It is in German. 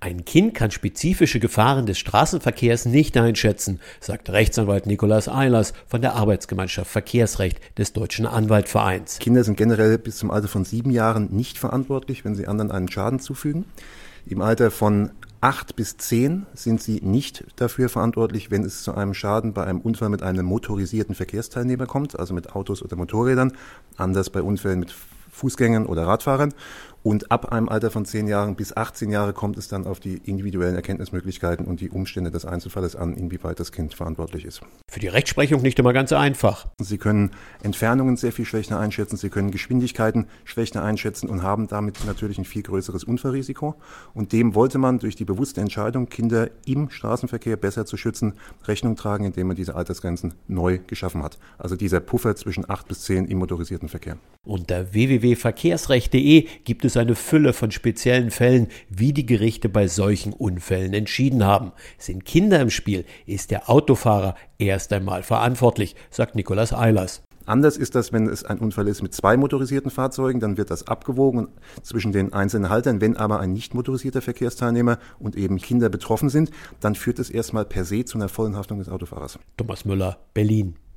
Ein Kind kann spezifische Gefahren des Straßenverkehrs nicht einschätzen, sagt Rechtsanwalt Nikolaus Eilers von der Arbeitsgemeinschaft Verkehrsrecht des Deutschen Anwaltvereins. Kinder sind generell bis zum Alter von 7 Jahren nicht verantwortlich, wenn sie anderen einen Schaden zufügen. Im Alter von 8 bis 10 sind sie nicht dafür verantwortlich, wenn es zu einem Schaden bei einem Unfall mit einem motorisierten Verkehrsteilnehmer kommt, also mit Autos oder Motorrädern, anders bei Unfällen mit Fußgängern oder Radfahrern. Und ab einem Alter von 10 Jahren bis 18 Jahre kommt es dann auf die individuellen Erkenntnismöglichkeiten und die Umstände des Einzelfalles an, inwieweit das Kind verantwortlich ist. Für die Rechtsprechung nicht immer ganz einfach. Sie können Entfernungen sehr viel schlechter einschätzen, Sie können Geschwindigkeiten schlechter einschätzen und haben damit natürlich ein viel größeres Unfallrisiko. Und dem wollte man durch die bewusste Entscheidung, Kinder im Straßenverkehr besser zu schützen, Rechnung tragen, indem man diese Altersgrenzen neu geschaffen hat. Also dieser Puffer zwischen 8 bis 10 im motorisierten Verkehr. Unter www.verkehrsrecht.de gibt es eine Fülle von speziellen Fällen, wie die Gerichte bei solchen Unfällen entschieden haben. Sind Kinder im Spiel, ist der Autofahrer erst einmal verantwortlich, sagt Nikolaus Eilers. Anders ist das, wenn es ein Unfall ist mit 2 motorisierten Fahrzeugen, dann wird das abgewogen zwischen den einzelnen Haltern. Wenn aber ein nicht motorisierter Verkehrsteilnehmer und eben Kinder betroffen sind, dann führt es erstmal per se zu einer vollen Haftung des Autofahrers. Thomas Müller, Berlin.